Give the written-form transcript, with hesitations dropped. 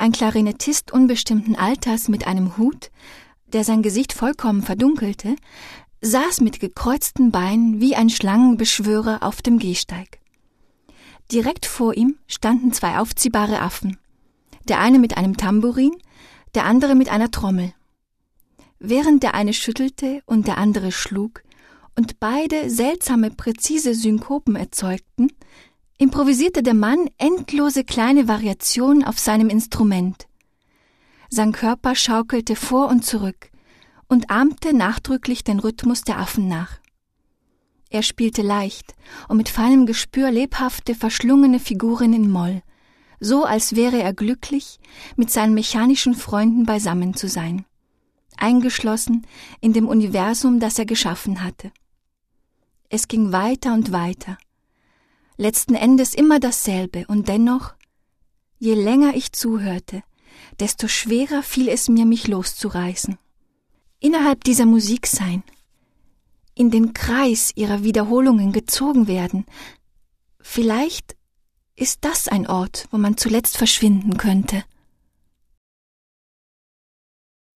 Ein Klarinettist unbestimmten Alters mit einem Hut, der sein Gesicht vollkommen verdunkelte, saß mit gekreuzten Beinen wie ein Schlangenbeschwörer auf dem Gehsteig. Direkt vor ihm standen 2 aufziehbare Affen, der eine mit einem Tambourin, der andere mit einer Trommel. Während der eine schüttelte und der andere schlug und beide seltsame, präzise Synkopen erzeugten, improvisierte der Mann endlose kleine Variationen auf seinem Instrument. Sein Körper schaukelte vor und zurück und ahmte nachdrücklich den Rhythmus der Affen nach. Er spielte leicht und mit feinem Gespür lebhafte, verschlungene Figuren in Moll, so als wäre er glücklich, mit seinen mechanischen Freunden beisammen zu sein, eingeschlossen in dem Universum, das er geschaffen hatte. Es ging weiter und weiter, letzten Endes immer dasselbe, und dennoch, je länger ich zuhörte, desto schwerer fiel es mir, mich loszureißen. Innerhalb dieser Musik sein, in den Kreis ihrer Wiederholungen gezogen werden, vielleicht ist das ein Ort, wo man zuletzt verschwinden könnte.